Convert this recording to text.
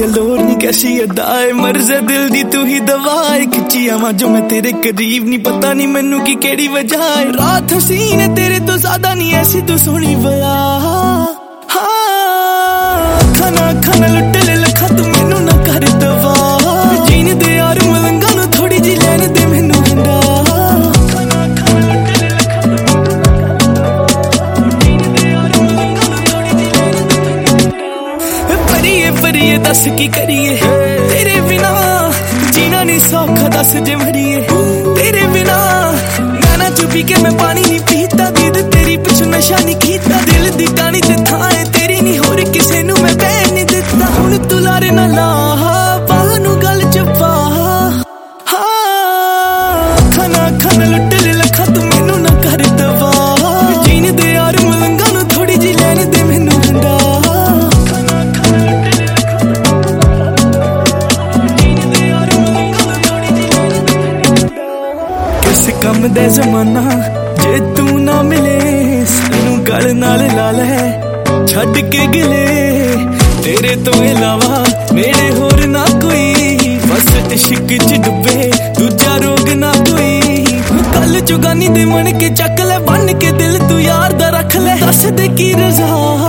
गलोर नी कैसी अदाए मर्ज़े दिल दी तू ही दवाए खिंची आवां जो मैं तेरे करीब नी पता नहीं मैनू की केड़ी वजह है रात हसीन है तेरे तो ज्यादा नहीं ऐसी तू सोहनी बया खाना खाना लुट ले लखा तू मैनू ना कर दवा जीन दे यार मलंगा नू थोड़ी जी लैन दे मैनू हंडा परिए दस की करिए तेरे बिना जीना नहीं सौखा दस जे मरिए तेरे बिना गाना चुपी के मैं पानी नहीं पीता दीद तेरी पिछ नशा नहीं कीता दिल दी टाणी ते थाए तेरी नहीं होर किसे नू मैं बहन नहीं दिता हुण तू लारे ना ला बाह नू गल च पा खाना खाना लुट ले लखा तू मैनू ना कर दवा जीन दे यार मलंगा नू थोड़ी जी लैन दे मैनू हंडा कम दे जमाना जे तू ना मिले सानू गल नाल ला ले छड़ के गिले तेरे तो इलावा मेरे होर ना कोई बस इश्क च डुबे दूजा रोग ना कोई कल चुगानी दे मन के चक ले बन के दिल तू यार दा रख ले दस दे की रजा